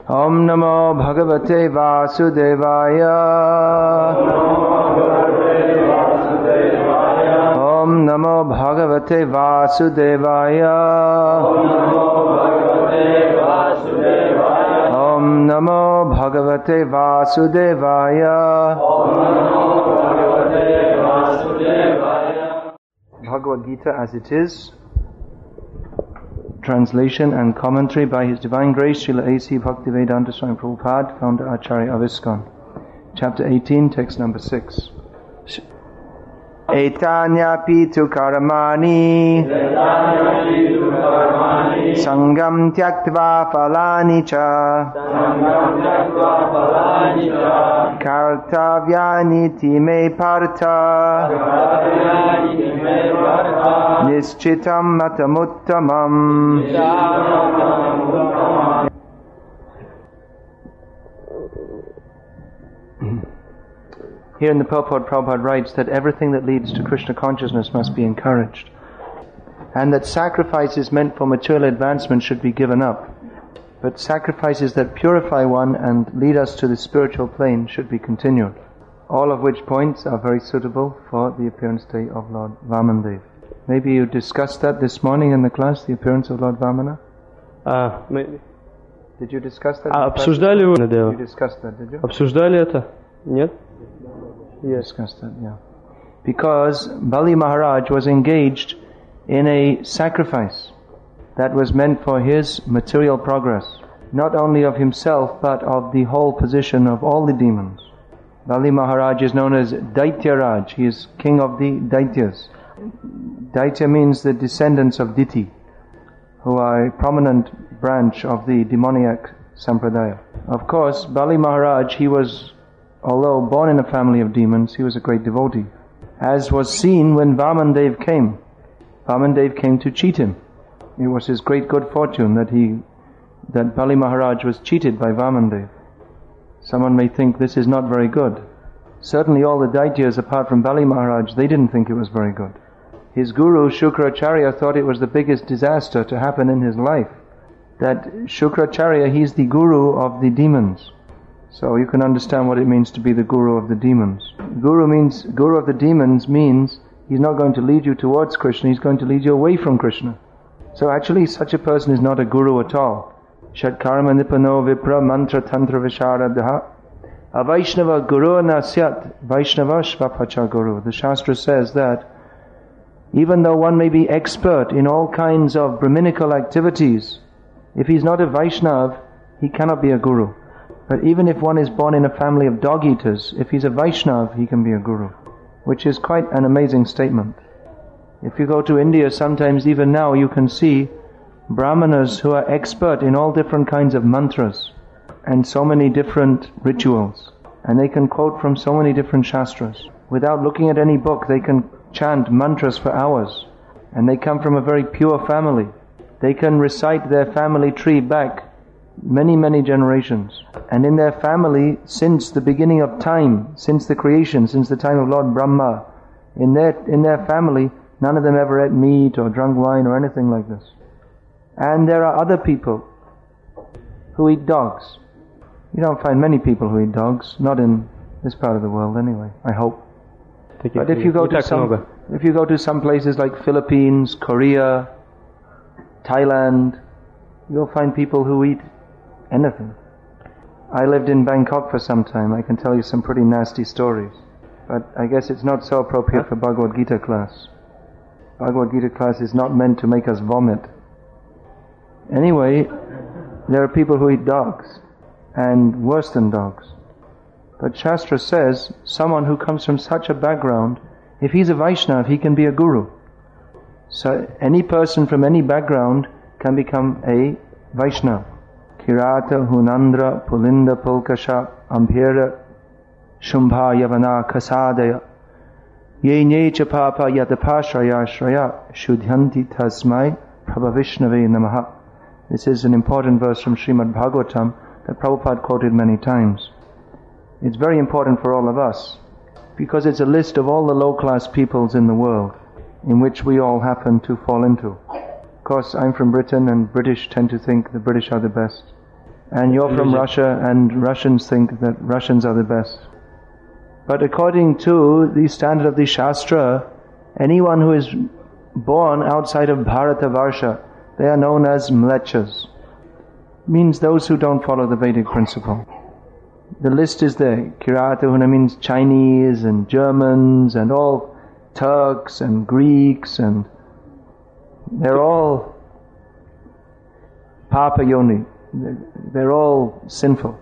Om Namo Bhagavate Vasudevaya. Om Namo Bhagavate Vasudevaya. Om Namo Bhagavate Vasudevaya. Bhagavad Gita as it is. Translation and commentary by His Divine Grace Srila A.C. Bhaktivedanta Swami Prabhupada, founder Acharya of ISKCON. Chapter 18, text number 6. Etanyapi tu karamani sangam tyaktva falani cha kartavyani time partha nischitam matamuttamam. Here in the purport, Prabhupada writes that everything that leads to Krishna consciousness must be encouraged, and that sacrifices meant for material advancement should be given up, but sacrifices that purify one and lead us to the spiritual plane should be continued. All of which points are very suitable for the appearance day of Lord Vamandev. Maybe you discussed that this morning in the class, the appearance of Lord Vamana? Did you discuss that? Обсуждали вы? You discussed that, did you? Обсуждали это? Нет? Yes. Discussed that, yeah. Because Bali Maharaj was engaged in a sacrifice that was meant for his material progress, not only of himself but of the whole position of all the demons. Bali Maharaj is known as Daitya Raj. He is king of the Daityas. Daitya means the descendants of Diti, who are a prominent branch of the demoniac sampradaya. Of course, Bali Maharaj, although born in a family of demons, he was a great devotee, as was seen when Vamandev came. Vamandev came to cheat him. It was his great good fortune that Bali Maharaj was cheated by Vamandev. Someone may think this is not very good. Certainly all the Daityas, apart from Bali Maharaj, they didn't think it was very good. His guru, Shukracharya, thought it was the biggest disaster to happen in his life. That Shukracharya, he's the guru of the demons. So you can understand what it means to be the guru of the demons. Guru of the demons means he's not going to lead you towards Krishna, he's going to lead you away from Krishna. So actually such a person is not a guru at all. Shatkarma nipano vipra mantra tantra visharadaha avaishnava guru nasyat vaishnava shvapacha guru. The Shastra says that even though one may be expert in all kinds of Brahminical activities, if he's not a Vaishnav, he cannot be a guru. But even if one is born in a family of dog-eaters, if he's a Vaishnav, he can be a guru. Which is quite an amazing statement. If you go to India, sometimes even now you can see Brahmanas who are expert in all different kinds of mantras and so many different rituals. And they can quote from so many different shastras. Without looking at any book, they can chant mantras for hours. And they come from a very pure family. They can recite their family tree back many, many generations. And in their family, since the beginning of time, since the creation, since the time of Lord Brahma, in their family, none of them ever ate meat or drank wine or anything like this. And there are other people who eat dogs. You don't find many people who eat dogs, not in this part of the world anyway, I hope. But if you go to some places like Philippines, Korea, Thailand, you'll find people who eat anything. I lived in Bangkok for some time. I can tell you some pretty nasty stories. But I guess it's not so appropriate for Bhagavad Gita class. Bhagavad Gita class is not meant to make us vomit. Anyway, there are people who eat dogs, and worse than dogs. But Shastra says, someone who comes from such a background, if he's a Vaishnav, he can be a guru. So any person from any background can become a Vaishnav. Kirata, Hunandra, Pulinda, Pulkasha, Ambhira, Shumbha, Yavana, Kasadaya, Ye Necha Papa Yatapashraya Shraya, Shudhyanti Tasmai, Prabhavishnave Namaha. This is an important verse from Srimad Bhagavatam that Prabhupada quoted many times. It's very important for all of us, because it's a list of all the low-class peoples in the world, in which we all happen to fall into. Of course, I'm from Britain, and British tend to think the British are the best. and you're from Russia, and Russians think that Russians are the best. But according to the standard of the Shastra, anyone who is born outside of Bharatavarsha, they are known as mlechas. Means those who don't follow the Vedic principle. The list is there. Kiratahuna means Chinese and Germans and all Turks and Greeks, and they're all Papa Yoni. They're all sinful.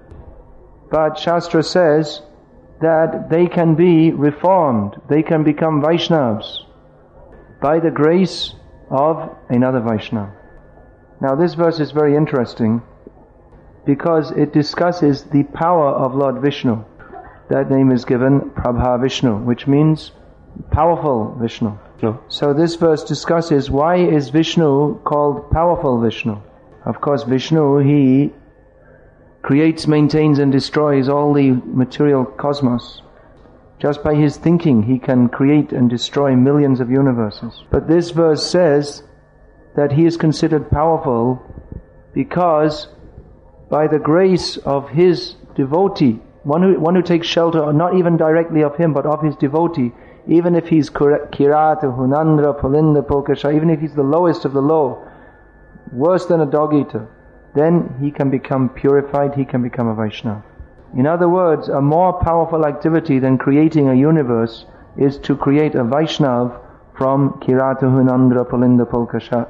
But Shastra says that they can be reformed. They can become Vaishnavas by the grace of another Vaishnava. Now this verse is very interesting because it discusses the power of Lord Vishnu. That name is given Prabha Vishnu, which means powerful Vishnu. No. So this verse discusses why is Vishnu called powerful Vishnu. Of course Vishnu, he creates, maintains and destroys all the material cosmos. Just by his thinking he can create and destroy millions of universes. But this verse says that he is considered powerful because by the grace of his devotee, one who takes shelter not even directly of him but of his devotee, even if he's Kirata, Hunandra, Pulinda, Pulkasha, even if he's the lowest of the low, worse than a dog eater, then he can become purified, he can become a Vaishnava. In other words, a more powerful activity than creating a universe is to create a Vaishnava from Kirata, Hunandra, Pulinda, Pulkasha.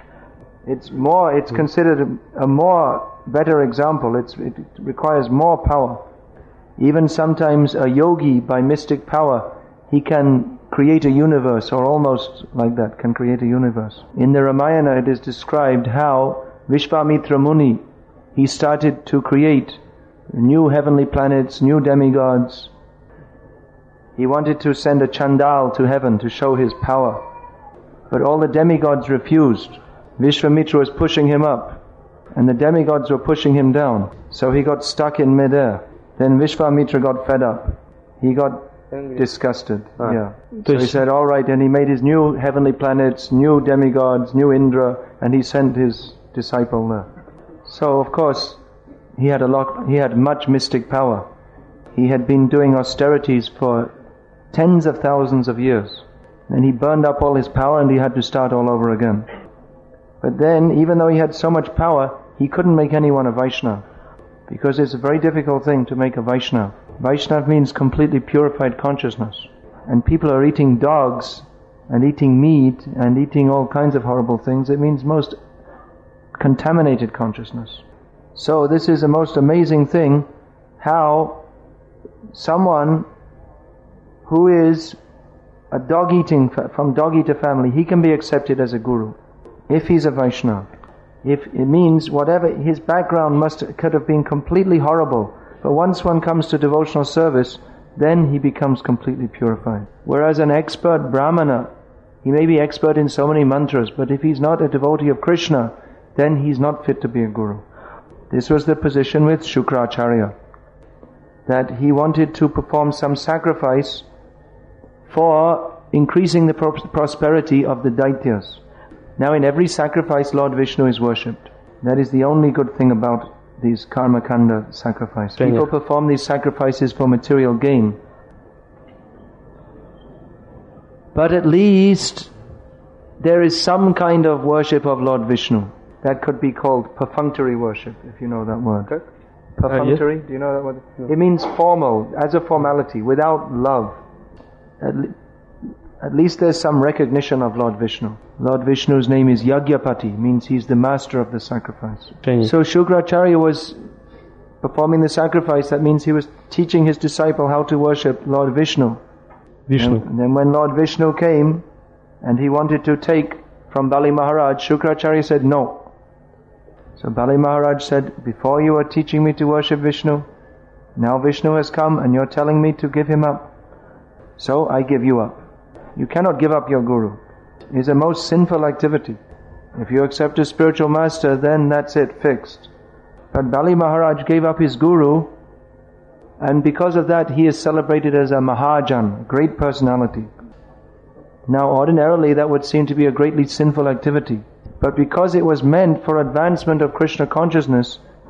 It's considered a more better example. It requires more power. Even sometimes a yogi, by mystic power, he can create a universe, or almost like that, can create a universe. In the Ramayana it is described how Vishvamitra Muni, he started to create new heavenly planets, new demigods. He wanted to send a Chandal to heaven to show his power. But all the demigods refused. Vishvamitra was pushing him up, and the demigods were pushing him down. So he got stuck in midair. Then Vishvamitra got fed up. He got disgusted. Yeah. So he said, all right, and he made his new heavenly planets, new demigods, new Indra, and he sent his disciple there. So of course, he had much mystic power. He had been doing austerities for tens of thousands of years. And he burned up all his power and he had to start all over again. But then, even though he had so much power, he couldn't make anyone a Vaishnava. Because it's a very difficult thing to make a Vaishnava. Vaishnava means completely purified consciousness. And people are eating dogs and eating meat and eating all kinds of horrible things. It means most contaminated consciousness. So this is a most amazing thing, how someone who is a from dog eater family, he can be accepted as a guru if he's a Vaishnava. If it means whatever his background could have been completely horrible, but once one comes to devotional service, then he becomes completely purified. Whereas an expert Brahmana, he may be expert in so many mantras, but if he's not a devotee of Krishna, then he's not fit to be a guru. This was the position with Shukracharya, that he wanted to perform some sacrifice for increasing the prosperity of the Daityas. Now in every sacrifice, Lord Vishnu is worshipped. That is the only good thing about these karma kanda sacrifices. People perform these sacrifices for material gain. But at least there is some kind of worship of Lord Vishnu. That could be called perfunctory worship, if you know that word. Okay. Perfunctory, yes. Do you know that word? No. It means formal, as a formality, without love. At least there's some recognition of Lord Vishnu. Lord Vishnu's name is Yagyapati, means he's the master of the sacrifice. Okay. So Shukracharya was performing the sacrifice, that means he was teaching his disciple how to worship Lord Vishnu. And then when Lord Vishnu came and he wanted to take from Bali Maharaj, Shukracharya said no. So Bali Maharaj said, before you were teaching me to worship Vishnu, now Vishnu has come and you're telling me to give him up. So I give you up. You cannot give up your guru. It is a most sinful activity. If you accept a spiritual master, then that's it, fixed. But Bali Maharaj gave up his guru, and because of that he is celebrated as a Mahajan, a great personality. Now ordinarily that would seem to be a greatly sinful activity. But because it was meant for advancement of Krishna consciousness,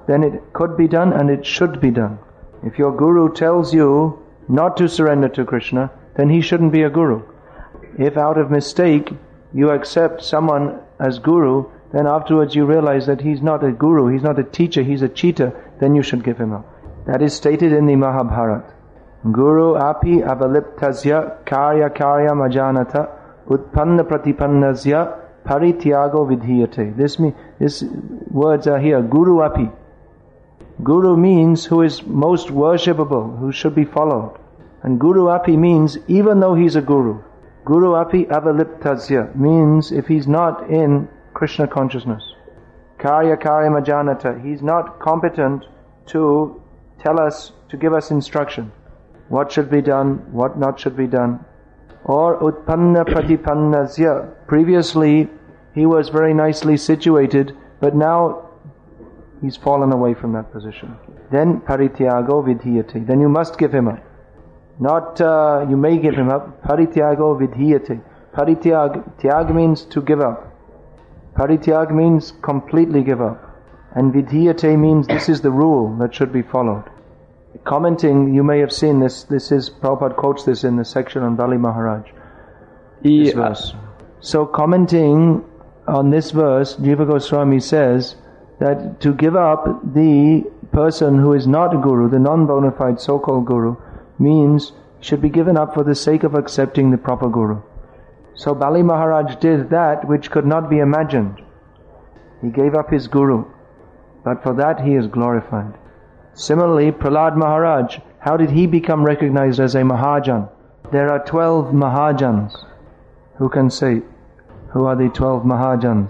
then it could be done and it should be done. If your guru tells you not to surrender to Krishna, then he shouldn't be a guru. If out of mistake you accept someone as guru, then afterwards you realize that he's not a guru, he's not a teacher, he's a cheater, then you should give him up. That is stated in the Mahabharata. Guru api avaliptasya karya karyam ajanata utpanna pratipannasya parityago vidhiyate. These words are here. Guru api. Guru means who is most worshipable, who should be followed. And Guru api means even though he's a guru. Guru api avaliptasya means if he's not in Krishna consciousness. Karya karyam ajanata. He's not competent to tell us, to give us instruction. What should be done, what not should be done. Or utpanna pratipannasya. Previously he was very nicely situated, but now he's fallen away from that position. Then parityago vidhiyate. Then you must give him up. Not you may give him up. Parityago vidhiyate. Tyag means to give up. Parityag means completely give up. And vidhiyate means this is the rule that should be followed. Commenting, you may have seen this. This is Prabhupada quotes this in the section on Bali Maharaj. This verse. So commenting on this verse, Jiva Goswami says that to give up the person who is not a guru, the non-bona fide so-called guru, means should be given up for the sake of accepting the proper guru. So Bali Maharaj did that which could not be imagined. He gave up his guru, but for that he is glorified. Similarly, Prahlad Maharaj, how did he become recognized as a Mahajan? There are 12 Mahajans. Who can say? Who are the 12 Mahajans?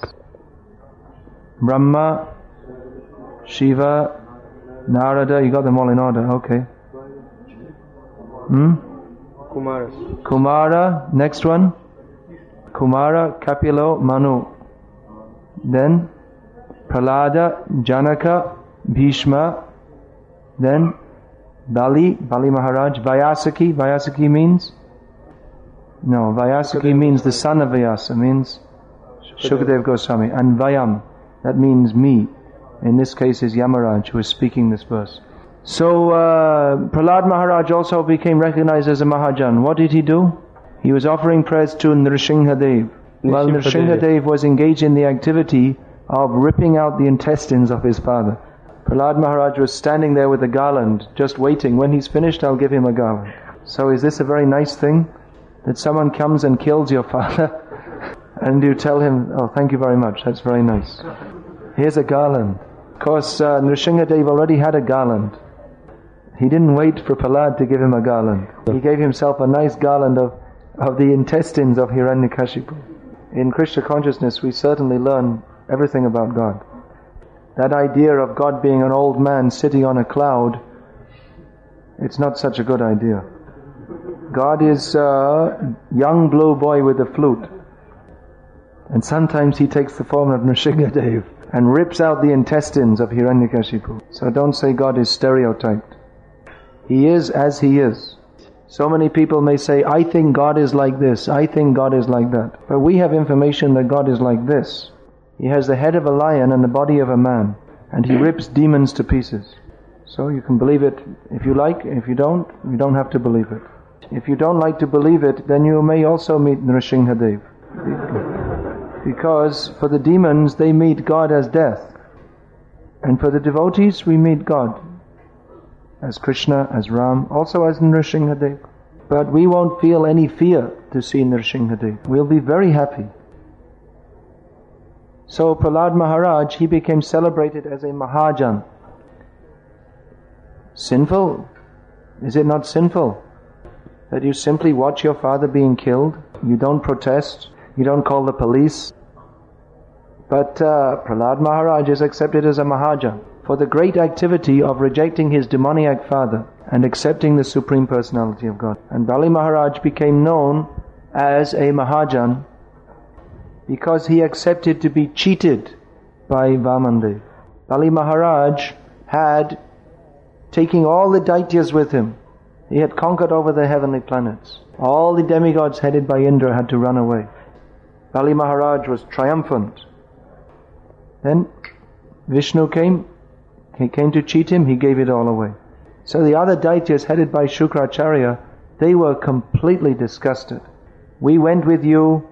Brahma, Shiva, Narada, you got them all in order, okay. Kumara, next one. Kumara, Kapilo, Manu. Then Prahlada, Janaka, Bhishma. Then Bali Maharaj, Vyasaki means? No, Vyasaki means the son of Vyasa, means Shukadev Goswami. And Vayam, that means me. In this case is Yamaraj who is speaking this verse. So Prahlad Maharaj also became recognized as a Mahajan. What did he do? He was offering prayers to Nrsimhadev. While Nrsimhadev was engaged in the activity of ripping out the intestines of his father, Prahlad Maharaj was standing there with a garland, just waiting. When he's finished, I'll give him a garland. So is this a very nice thing? That someone comes and kills your father and you tell him, oh, thank you very much, that's very nice. Here's a garland. Of course, Nrsimhadev already had a garland. He didn't wait for Prahlad to give him a garland. He gave himself a nice garland of the intestines of Hiranyakashipu. In Krishna consciousness, we certainly learn everything about God. That idea of God being an old man sitting on a cloud, it's not such a good idea. God is a young blue boy with a flute. And sometimes he takes the form of Nrsimhadev and rips out the intestines of Hiranyakashipu. So don't say God is stereotyped. He is as he is. So many people may say, I think God is like this, I think God is like that. But we have information that God is like this. He has the head of a lion and the body of a man, and he rips demons to pieces. So you can believe it if you like. If you don't have to believe it. If you don't like to believe it, then you may also meet Nrsimhadev. Because for the demons, they meet God as death. And for the devotees, we meet God as Krishna, as Ram, also as Nrsimhadev. But we won't feel any fear to see Nrsimhadev. We'll be very happy. So Prahlad Maharaj, he became celebrated as a Mahajan. Sinful? Is it not sinful that you simply watch your father being killed? You don't protest, you don't call the police. But Prahlad Maharaj is accepted as a Mahajan for the great activity of rejecting his demoniac father and accepting the Supreme Personality of God. And Bali Maharaj became known as a Mahajan because he accepted to be cheated by Vamandev. Bali Maharaj had taken all the Daityas with him. He had conquered over the heavenly planets. All the demigods headed by Indra had to run away. Bali Maharaj was triumphant. Then Vishnu came He came to cheat him, he gave it all away. So the other Daityas headed by Shukracharya, they were completely disgusted. We went with you,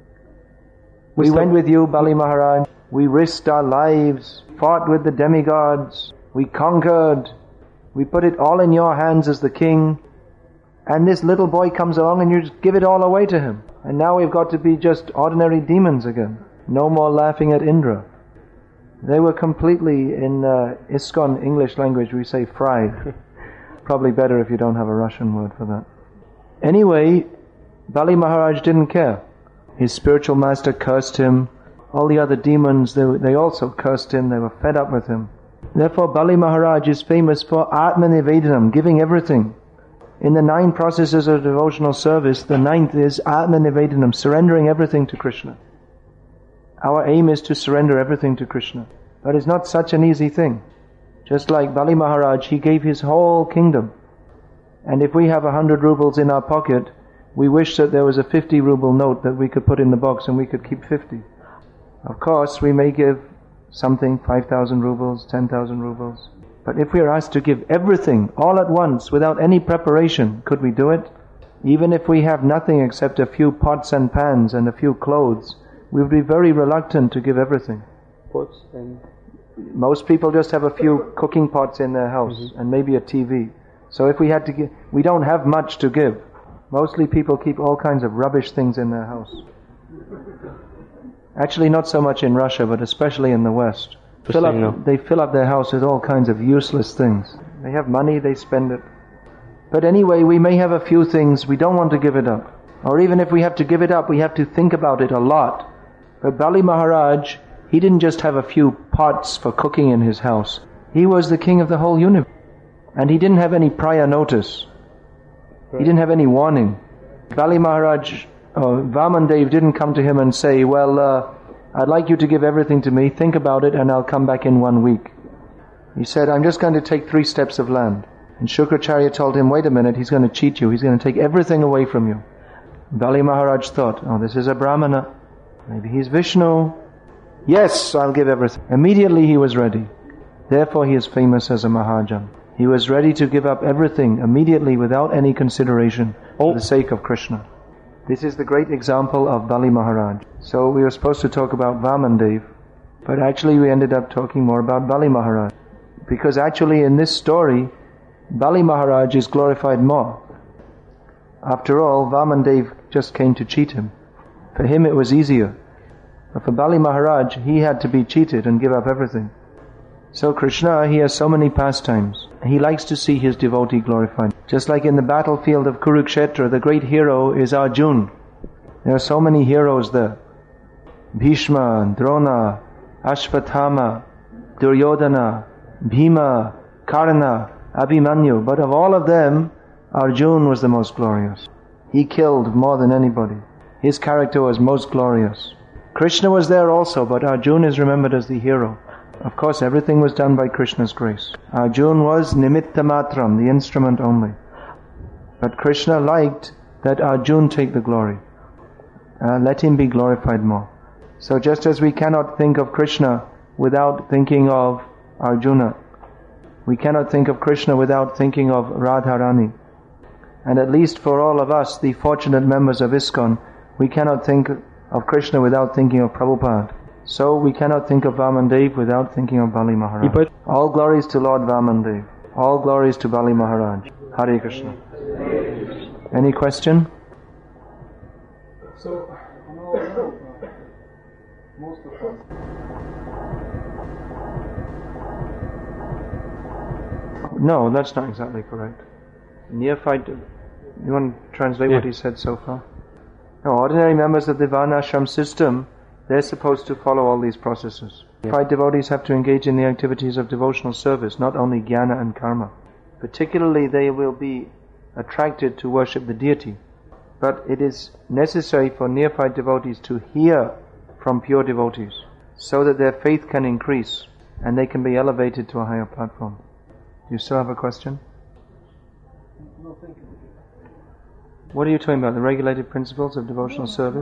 Bali Maharaj. We risked our lives, fought with the demigods, we conquered, we put it all in your hands as the king, and this little boy comes along and you just give it all away to him. And now we've got to be just ordinary demons again. No more laughing at Indra. They were completely, in ISKCON English language we say fried. Probably better if you don't have a Russian word for that. Anyway, Bali Maharaj didn't care. His spiritual master cursed him. All the other demons, they also cursed him. They were fed up with him. Therefore, Bali Maharaj is famous for Atma Nivedanam, giving everything. In the 9 processes of devotional service, the 9th is Atma Nivedanam, surrendering everything to Krishna. Our aim is to surrender everything to Krishna. But it's not such an easy thing. Just like Bali Maharaj, he gave his whole kingdom. And if we have 100 rubles in our pocket, we wish that there was a 50 ruble note that we could put in the box and we could keep 50. Of course, we may give something, 5,000 rubles, 10,000 rubles. But if we are asked to give everything all at once without any preparation, could we do it? Even if we have nothing except a few pots and pans and a few clothes, we would be very reluctant to give everything. Pots and... Most people just have a few cooking pots in their house and maybe a TV. So if we had to give, we don't have much to give. Mostly people keep all kinds of rubbish things in their house. Actually, not so much in Russia, but especially in the West. They fill up their house with all kinds of useless things. They have money, they spend it. But anyway, we may have a few things, we don't want to give it up. Or even if we have to give it up, we have to think about it a lot. But Bali Maharaj, he didn't just have a few pots for cooking in his house. He was the king of the whole universe. And he didn't have any prior notice. He didn't have any warning. Bali Maharaj, Vamandev didn't come to him and say, well, I'd like you to give everything to me, think about it, and I'll come back in 1 week. He said, I'm just going to take 3 steps of land. And Shukracharya told him, wait a minute, he's going to cheat you, he's going to take everything away from you. Bali Maharaj thought, this is a Brahmana, maybe he's Vishnu. Yes, I'll give everything. Immediately he was ready. Therefore he is famous as a Mahajan. He was ready to give up everything immediately without any consideration for the sake of Krishna. This is the great example of Bali Maharaj. So we were supposed to talk about Vamandev, but actually we ended up talking more about Bali Maharaj. Because actually in this story, Bali Maharaj is glorified more. After all, Vamandev just came to cheat him. For him it was easier. But for Bali Maharaj, he had to be cheated and give up everything. So Krishna, he has so many pastimes. He likes to see his devotee glorified. Just like in the battlefield of Kurukshetra, the great hero is Arjuna. There are so many heroes there. Bhishma, Drona, Ashvathama, Duryodhana, Bhima, Karna, Abhimanyu. But of all of them, Arjuna was the most glorious. He killed more than anybody. His character was most glorious. Krishna was there also, but Arjuna is remembered as the hero. Of course, everything was done by Krishna's grace. Arjuna was nimitta matram, the instrument only. But Krishna liked that Arjuna take the glory. Let him be glorified more. So just as we cannot think of Krishna without thinking of Arjuna, we cannot think of Krishna without thinking of Radharani. And at least for all of us, the fortunate members of ISKCON, we cannot think of Krishna without thinking of Prabhupada. So we cannot think of Vamandev without thinking of Bali Maharaj. All glories to Lord Vamandev. All glories to Bali Maharaj. Hare Krishna. Any question? So, most of us. No, that's not exactly correct. Neophyte, you want to translate what he said so far? No, ordinary members of the Varnashram system, they're supposed to follow all these processes. Neophyte devotees have to engage in the activities of devotional service, not only jnana and karma. Particularly, they will be attracted to worship the deity. But it is necessary for neophyte devotees to hear from pure devotees, so that their faith can increase and they can be elevated to a higher platform. Do you still have a question? No, thank you. What are you talking about? The regulated principles of devotional service?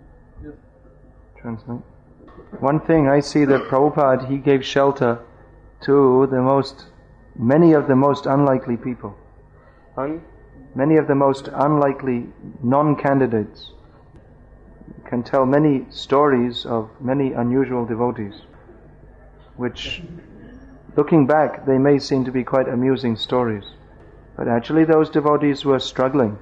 Translate. One thing I see that Prabhupada, he gave shelter to many of the most unlikely people, many of the most unlikely non-candidates. You can tell many stories of many unusual devotees, which, looking back, they may seem to be quite amusing stories. But actually those devotees were struggling.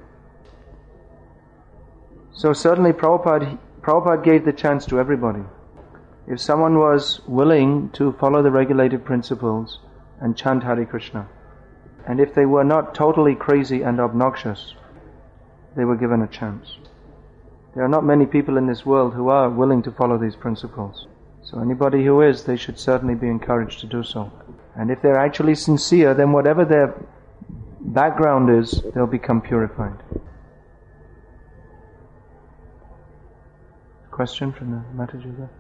So certainly Prabhupada gave the chance to everybody. If someone was willing to follow the regulated principles and chant Hare Krishna, and if they were not totally crazy and obnoxious, they were given a chance. There are not many people in this world who are willing to follow these principles. So anybody who is, they should certainly be encouraged to do so. And if they're actually sincere, then whatever their background is, they'll become purified. Question from the Mataji there?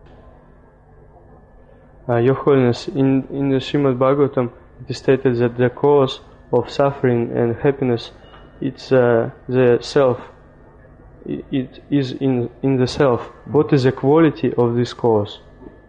Your Holiness, in the Srimad Bhagavatam, it is stated that the cause of suffering and happiness, it's the self. It is in the self. What is the quality of this cause?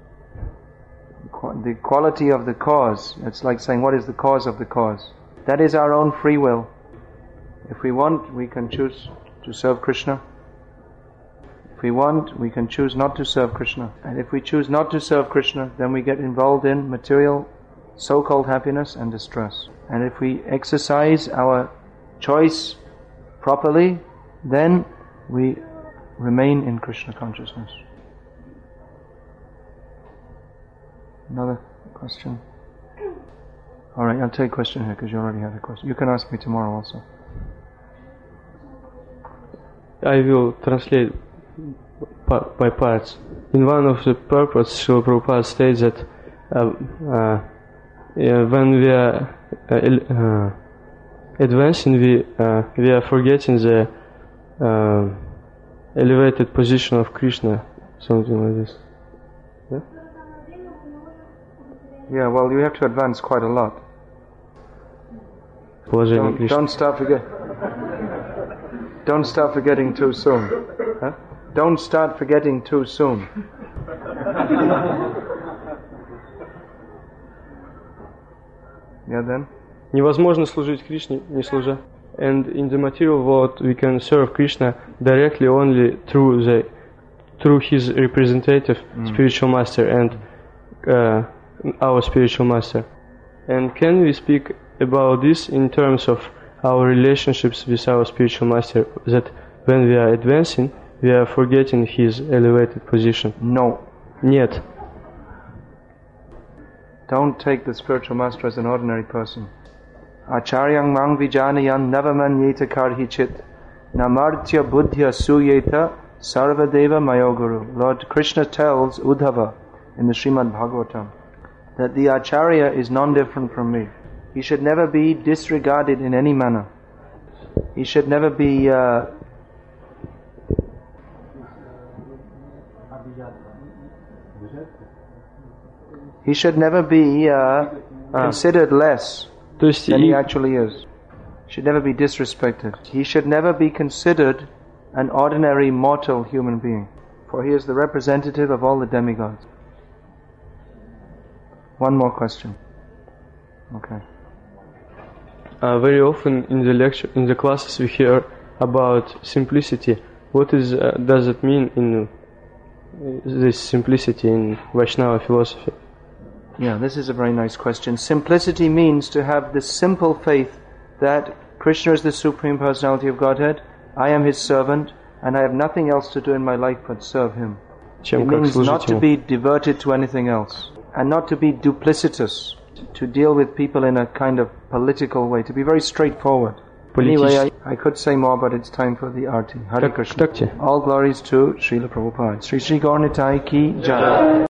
The quality of the cause. It's like saying, what is the cause of the cause? That is our own free will. If we want, we can choose to serve Krishna. If we want, we can choose not to serve Krishna. And if we choose not to serve Krishna, then we get involved in material, so-called happiness and distress. And if we exercise our choice properly, then we remain in Krishna consciousness. Another question? Alright, I'll take a question here because you already had a question. You can ask me tomorrow also. I will translate by parts. In one of the purposes, Srila Prabhupada states that when we are advancing, we are forgetting the elevated position of Krishna, something like this. Yeah? Yeah, well, you have to advance quite a lot. Don't start forgetting too soon. Huh? Don't start forgetting too soon. Yeah, then? Невозможно служить Кришне, не служа. And in the material world, we can serve Krishna directly only through his representative spiritual master and our spiritual master. And can we speak about this in terms of our relationships with our spiritual master, that when we are advancing, we are forgetting his elevated position? No. Нет. Don't take the spiritual master as an ordinary person. Acharyang mang vijanayan navamanyeta karhichit namartya buddhya suyeta sarvadeva mayoguru. Lord Krishna tells Uddhava in the Srimad Bhagavatam that the Acharya is non-different from me. He should never be disregarded in any manner. He should never be considered less than he actually is. Should never be disrespected. He should never be considered an ordinary mortal human being, for he is the representative of all the demigods. One more question. Okay. Very often in the classes we hear about simplicity. What does it mean in this simplicity in Vaishnava philosophy? Yeah, this is a very nice question. Simplicity means to have this simple faith that Krishna is the Supreme Personality of Godhead, I am His servant, and I have nothing else to do in my life but serve Him. It means not to be diverted to anything else, and not to be duplicitous, to deal with people in a kind of political way, to be very straightforward. Anyway, I could say more, but it's time for the arti. Hare Krishna. All glories to Srila Prabhupada. Sri Sri Gaur Nitai ki jai.